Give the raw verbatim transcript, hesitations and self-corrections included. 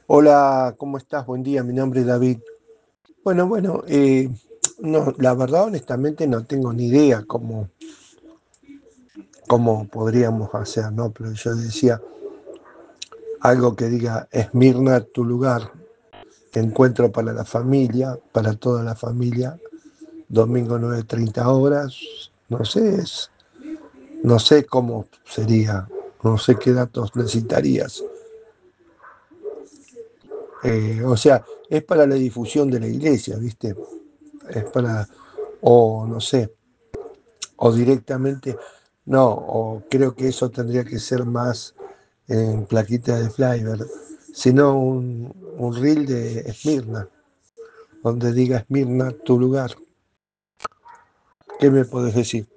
Hola, ¿cómo estás? Buen día, mi nombre es David. Bueno, bueno, eh, no, la verdad, honestamente, no tengo ni idea cómo, cómo podríamos hacer, ¿no? Pero yo decía algo que diga Esmirna, tu lugar, encuentro para la familia, para toda la familia, domingo nueve treinta horas, no sé, es- no sé cómo sería, no sé qué datos necesitarías. Eh, o sea, es para la difusión de la iglesia, ¿viste? Es para, o no sé, o directamente, no, o creo que eso tendría que ser más en plaquita de Flyver, sino un, un reel de Esmirna, donde diga Esmirna tu lugar. ¿Qué me podés decir?